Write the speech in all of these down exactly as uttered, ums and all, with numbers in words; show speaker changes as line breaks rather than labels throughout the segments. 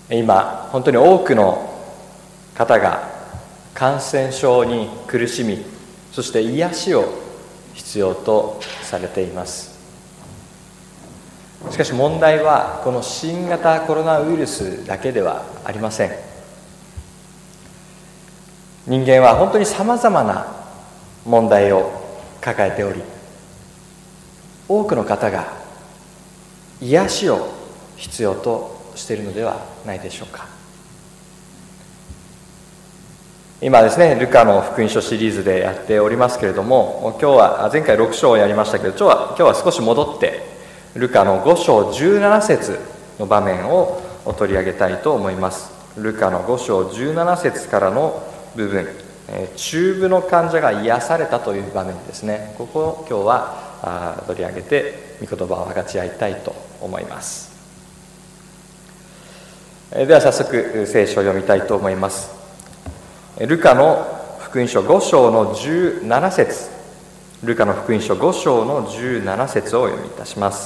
今本当に多くの方が感染症に苦しみ、そして癒しを必要とされています。しかし問題はこの新型コロナウイルスだけではありません。人間は本当にさまざまな問題を抱えており、多くの方が癒しを必要としているのではないでしょうか。今ですね、ルカの福音書シリーズでやっておりますけれども、今日は前回ろく章をやりましたけど、今日は今日は少し戻ってルカのご章じゅうなな節の場面を取り上げたいと思います。ルカのご章じゅうなな節からの部分、中部の患者が癒されたという場面ですね。ここを今日は取り上げて御言葉を分かち合いたいと思います。では早速聖書を読みたいと思います。ルカの福音書ご章のじゅうなな節、ルカの福音書ご章のじゅうなな節をお読みいたします。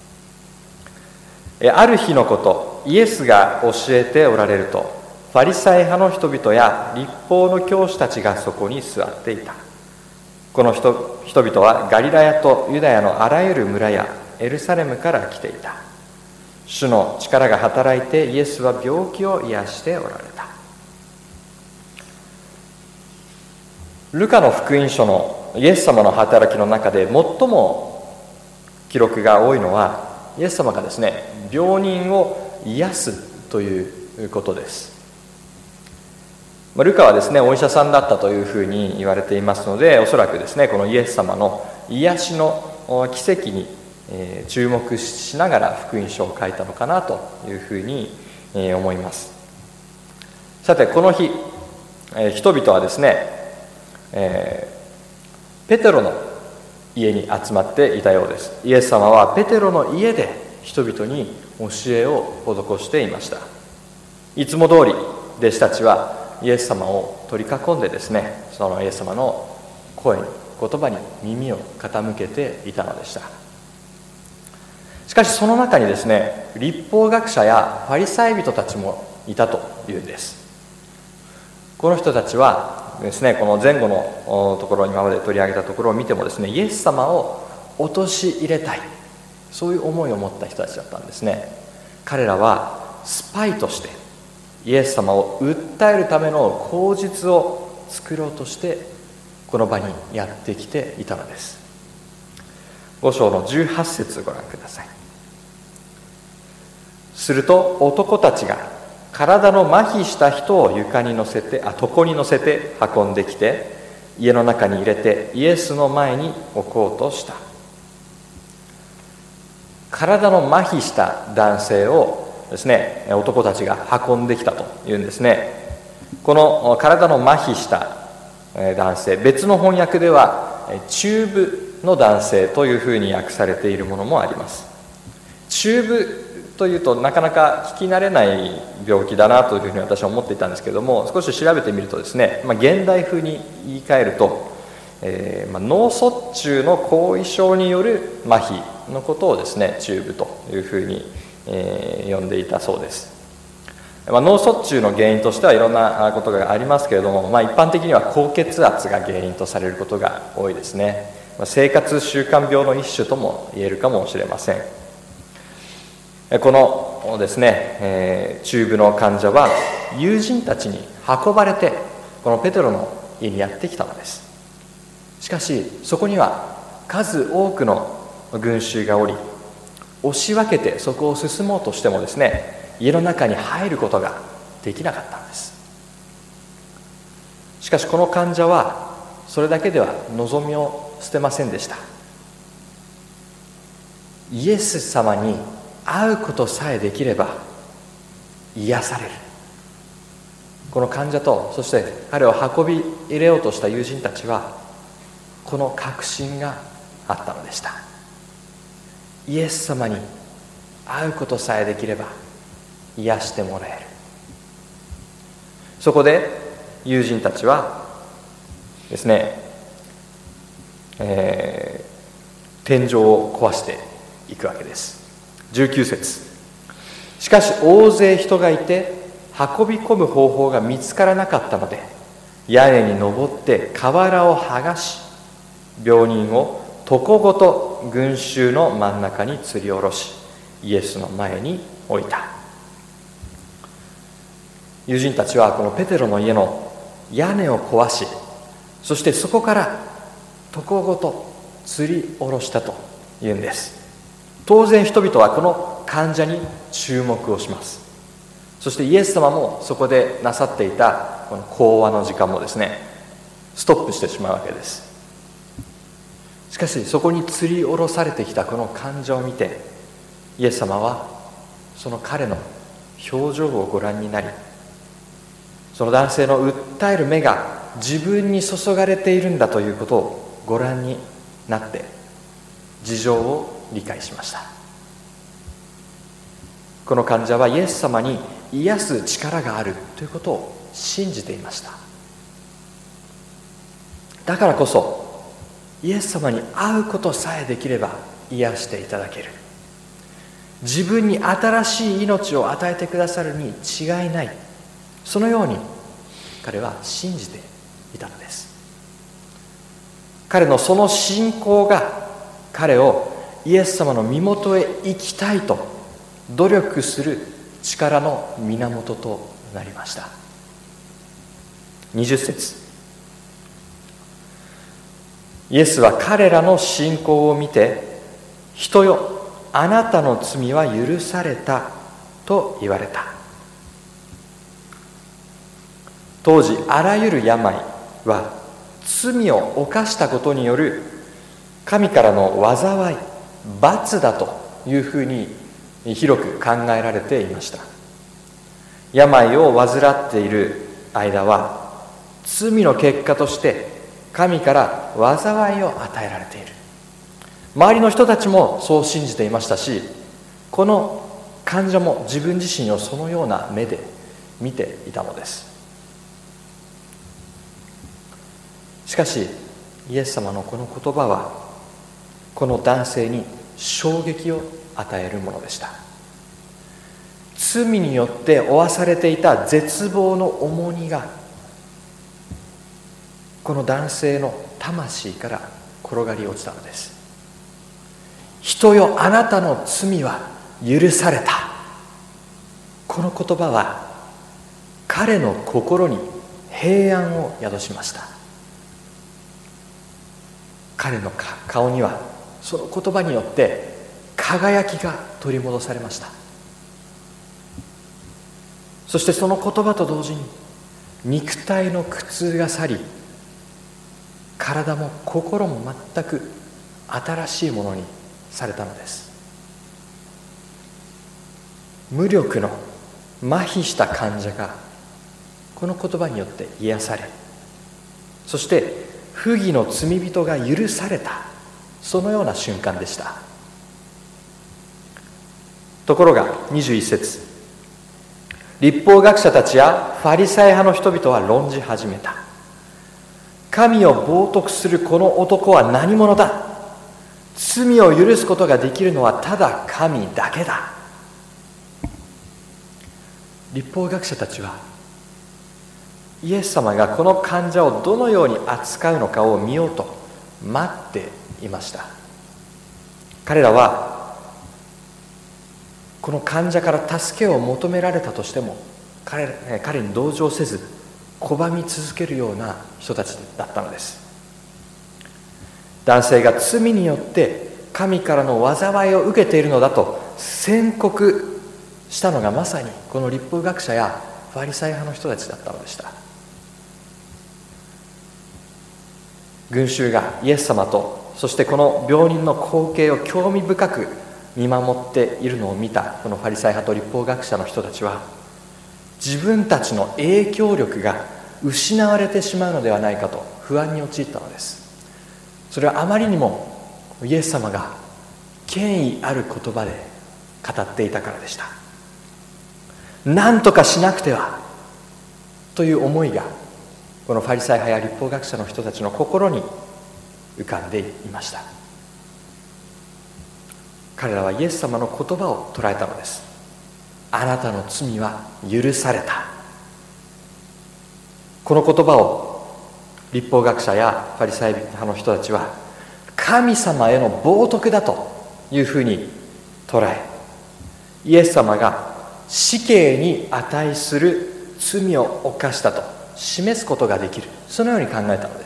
ある日のこと、イエスが教えておられると、ファリサイ派の人々や律法の教師たちがそこに座っていた。この 人, 人々はガリラヤとユダヤのあらゆる村やエルサレムから来ていた。主の力が働いてイエスは病気を癒しておられた。ルカの福音書のイエス様の働きの中で最も記録が多いのは、イエス様がですね、病人を癒すということです。ルカはですね、お医者さんだったというふうに言われていますので、おそらくですね、このイエス様の癒しの奇跡に注目しながら福音書を書いたのかなというふうに思います。さて、この日、人々はですね、ペテロの家に集まっていたようです。イエス様はペテロの家で人々に教えを施していました。いつも通り弟子たちはイエス様を取り囲んでですね、そのイエス様の声に、言葉に耳を傾けていたのでした。しかしその中にですね、律法学者やファリサイ人たちもいたというんです。この人たちはですね、この前後のところ、今まで取り上げたところを見てもですね、イエス様を陥れたい、そういう思いを持った人たちだったんですね。彼らはスパイとしてイエス様を訴えるための口実を作ろうとしてこの場にやってきていたのです。ご章のじゅうはち節ご覧ください。すると男たちが体の麻痺した人を床に乗せてあ床に乗せて運んできて、家の中に入れてイエスの前に置こうとした。体の麻痺した男性をですね、男たちが運んできたというんですね。この体の麻痺した男性、別の翻訳では中部の男性というふうに訳されているものもあります。中部というとなかなか聞き慣れない病気だなというふうに私は思っていたんですけども、少し調べてみるとですね、まあ、現代風に言い換えると、えーまあ、脳卒中の後遺症による麻痺のことをですね、中部というふうにえー、呼んでいたそうです。まあ、脳卒中の原因としてはいろんなことがありますけれども、まあ、一般的には高血圧が原因とされることが多いですね。まあ、生活習慣病の一種とも言えるかもしれません。このですね、えー、中部の患者は友人たちに運ばれてこのペテロの家にやってきたのです。しかしそこには数多くの群衆がおり、押し分けてそこを進もうとしてもですね、家の中に入ることができなかったんです。しかしこの患者はそれだけでは望みを捨てませんでした。イエス様に会うことさえできれば癒される。この患者と、そして彼を運び入れようとした友人たちはこの確信があったのでした。イエス様に会うことさえできれば癒してもらえる。そこで友人たちはですね、えー、天井を壊していくわけです。じゅうきゅう節、 しかし大勢人がいて運び込む方法が見つからなかったので、屋根に登って瓦を剥がし、病人を床ごと群衆の真ん中に吊り下ろし、イエスの前に置いた。友人たちはこのペテロの家の屋根を壊し、そしてそこから床ごと吊り下ろしたというんです。当然人々はこの患者に注目をします。そしてイエス様もそこでなさっていたこの講話の時間もですね、ストップしてしまうわけです。しかしそこに吊り下ろされてきたこの患者を見て、イエス様はその彼の表情をご覧になり、その男性の訴える目が自分に注がれているんだということをご覧になって事情を理解しました。この患者はイエス様に癒す力があるということを信じていました。だからこそイエス様に会うことさえできれば癒していただける、自分に新しい命を与えてくださるに違いない、そのように彼は信じていたのです。彼のその信仰が彼をイエス様の身元へ行きたいと努力する力の源となりました。にじゅっ節、イエスは彼らの信仰を見て、人よ、あなたの罪は許されたと言われた。当時あらゆる病は罪を犯したことによる神からの災い、罰だというふうに広く考えられていました。病を患っている間は罪の結果として神から災いを与えられている。周りの人たちもそう信じていましたし、この患者も自分自身をそのような目で見ていたのです。しかしイエス様のこの言葉はこの男性に衝撃を与えるものでした。罪によって負わされていた絶望の重荷がこの男性の魂から転がり落ちたのです。人よ、あなたの罪は許された。この言葉は彼の心に平安を宿しました。彼の顔にはその言葉によって輝きが取り戻されました。そしてその言葉と同時に肉体の苦痛が去り、体も心も全く新しいものにされたのです。無力の麻痺した患者がこの言葉によって癒され、そして不義の罪人が許された、そのような瞬間でした。ところがにじゅういち節、律法学者たちやファリサイ派の人々は論じ始めた。神を冒涜するこの男は何者だ。罪を許すことができるのはただ神だけだ。律法学者たちはイエス様がこの患者をどのように扱うのかを見ようと待っていました。彼らはこの患者から助けを求められたとしても 彼, 彼に同情せず拒み続けるような人たちだったのです。男性が罪によって神からの災いを受けているのだと宣告したのがまさにこの律法学者やファリサイ派の人たちだったのでした。群衆がイエス様とそしてこの病人の光景を興味深く見守っているのを見たこのファリサイ派と律法学者の人たちは、自分たちの影響力が失われてしまうのではないかと不安に陥ったのです。それはあまりにもイエス様が権威ある言葉で語っていたからでした。何とかしなくてはという思いがこのファリサイ派や律法学者の人たちの心に浮かんでいました。彼らはイエス様の言葉を捉えたのです。 あなたの罪は許された。この言葉を律法学者やパリサイ派の人たちは神様への冒涜だというふうに捉え、イエス様が死刑に値する罪を犯したと示すことができる、そのように考えたのです。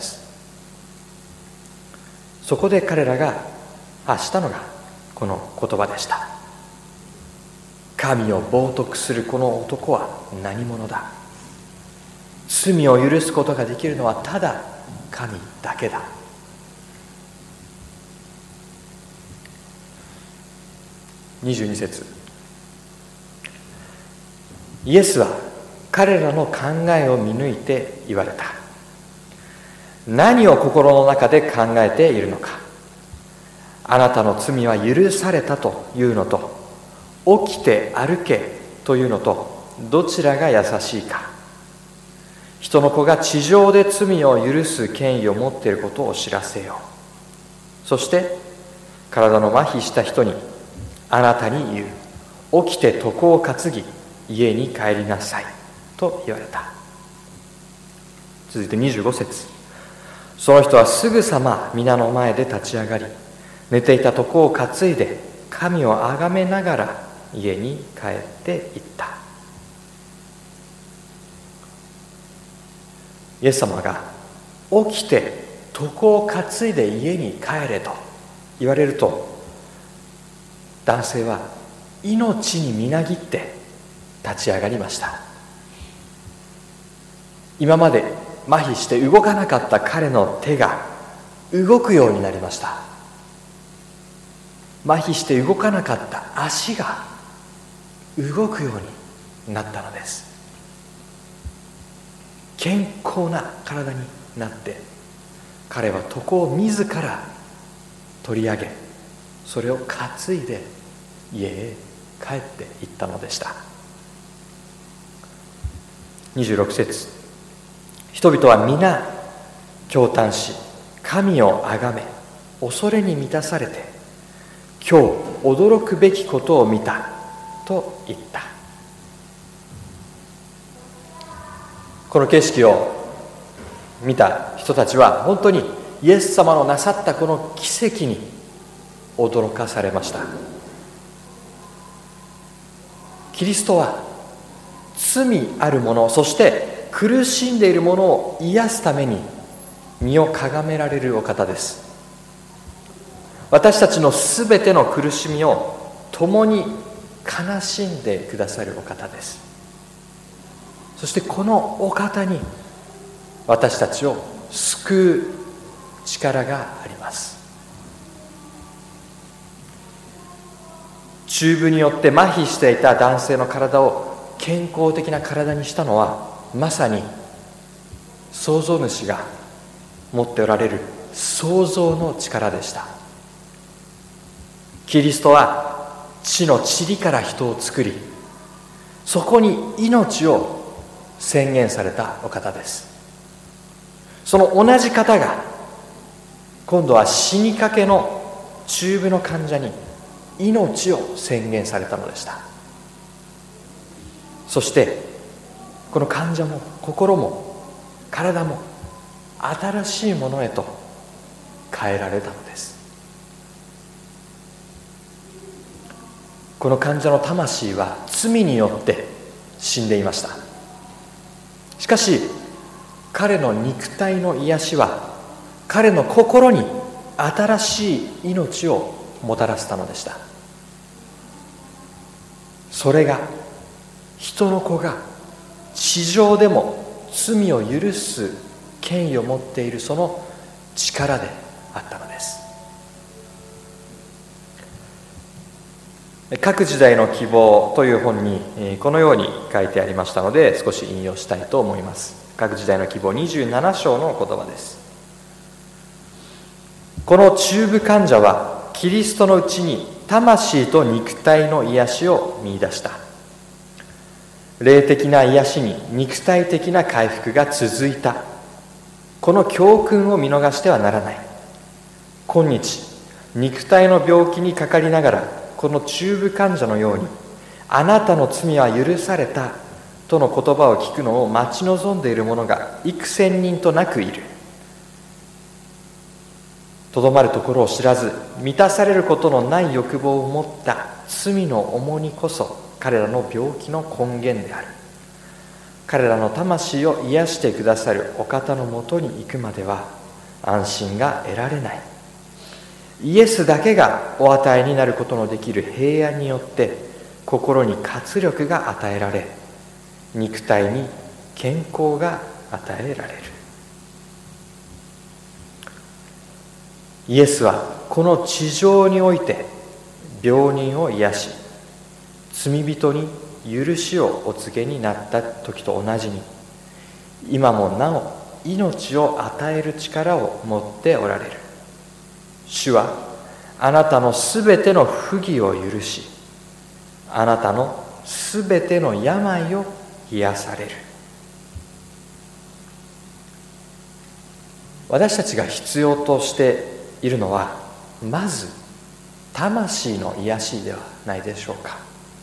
そこで彼らが発したのがこの言葉でした。神を冒涜するこの男は何者だ。罪を許すことができるのはただ神だけだ。にじゅうに節、イエスは彼らの考えを見抜いて言われた。何を心の中で考えているのか。あなたの罪は許されたというのと、起きて歩けというのと、どちらが優しいか。人の子が地上で罪を許す権威を持っていることを知らせよう。そして体の麻痺した人にあなたに言う。起きて床を担ぎ家に帰りなさいと言われた。続いてにじゅうご節、その人はすぐさま皆の前で立ち上がり、寝ていた床を担いで神をあがめながら家に帰っていった。イエス様が起きて床を担いで家に帰れと言われると、男性は命にみなぎって立ち上がりました。今まで麻痺して動かなかった彼の手が動くようになりました。麻痺して動かなかった足が動くようになったのです。健康な体になって、彼は床を自ら取り上げ、それを担いで家へ帰っていったのでした。にじゅうろく節、人々は皆驚嘆し、神をあがめ恐れに満たされて、今日驚くべきことを見たと言った。この景色を見た人たちは本当にイエス様のなさったこの奇跡に驚かされました。キリストは罪ある者、そして苦しんでいる者を癒すために身をかがめられるお方です。私たちのすべての苦しみを共に悲しんでくださるお方です。そしてこのお方に私たちを救う力があります。チューブによって麻痺していた男性の体を健康的な体にしたのは、まさに創造主が持っておられる創造の力でした。キリストは地の塵から人を作り、そこに命を宣言されたお方です。その同じ方が今度は死にかけの中部の患者に命を宣言されたのでした。そしてこの患者も心も体も新しいものへと変えられたのです。この患者の魂は罪によって死んでいました。しかし彼の肉体の癒しは彼の心に新しい命をもたらしたのでした。それが人の子が地上でも罪を許す権威を持っているその力であったのです。各時代の希望という本にこのように書いてありましたので、少し引用したいと思います。各時代の希望にじゅうなな章の言葉です。この中部患者はキリストのうちに魂と肉体の癒しを見出した。霊的な癒しに肉体的な回復が続いた。この教訓を見逃してはならない。今日肉体の病気にかかりながら、この中部患者のようにあなたの罪は許されたとの言葉を聞くのを待ち望んでいる者が幾千人となくいる。とどまるところを知らず、満たされることのない欲望を持った罪の重荷こそ彼らの病気の根源である。彼らの魂を癒してくださるお方のもとに行くまでは安心が得られない。イエスだけがお与えになることのできる平安によって心に活力が与えられ、肉体に健康が与えられる。イエスはこの地上において病人を癒し、罪人に許しをお告げになった時と同じに、今もなお命を与える力を持っておられる。主はあなたのすべての不義を許し、あなたのすべての病を癒される。私たちが必要としているのは、まず魂の癒しではないでしょうか。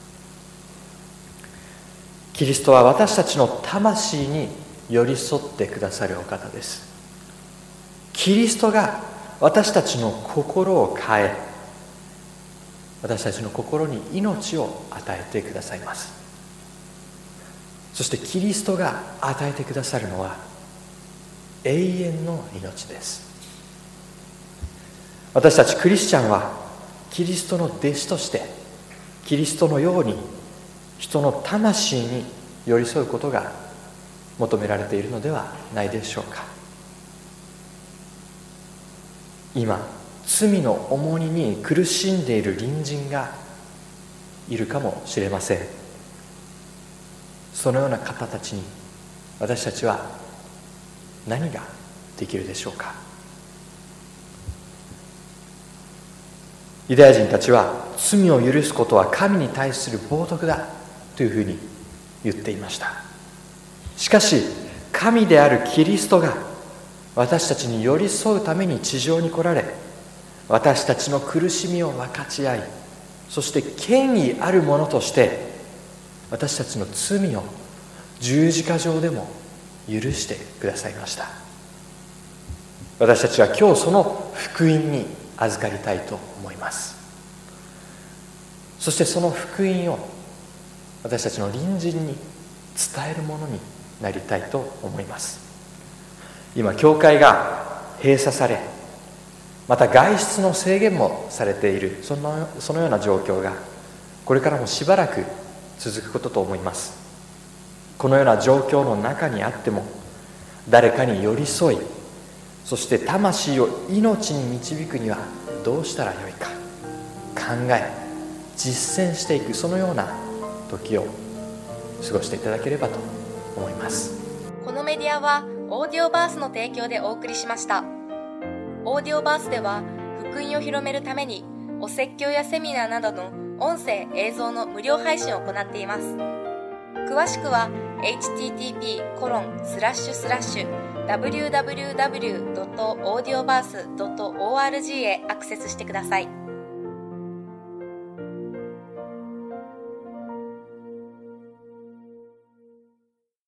キリストは私たちの魂に寄り添ってくださるお方です。キリストが私たちの心を変え、私たちの心に命を与えてくださいます。そしてキリストが与えてくださるのは永遠の命です。私たちクリスチャンはキリストの弟子としてキリストのように人の魂に寄り添うことが求められているのではないでしょうか。今罪の重荷に苦しんでいる隣人がいるかもしれません。そのような方たちに私たちは何ができるでしょうか。ユダヤ人たちは罪を許すことは神に対する冒涜だというふうに言っていました。しかし神であるキリストが私たちに寄り添うために地上に来られ、私たちの苦しみを分かち合い、そして権威あるものとして私たちの罪を十字架上でも許してくださいました。私たちは今日その福音に預かりたいと思います。そしてその福音を私たちの隣人に伝えるものになりたいと思います。今教会が閉鎖され、また外出の制限もされている、その、そのような状況がこれからもしばらく続くことと思います。このような状況の中にあっても誰かに寄り添い、そして魂を命に導くにはどうしたらよいか考え実践していく、そのような時を過ごしていただければと思います。
このメディアはオーディオバースの提供でお送りしました。オーディオバースでは福音を広めるためにお説教やセミナーなどの音声映像の無料配信を行っています。詳しくは エイチティーティーピーコロンスラッシュスラッシュダブリューダブリューダブリュードットオーディオバースドットオーアールジー へアクセスしてください。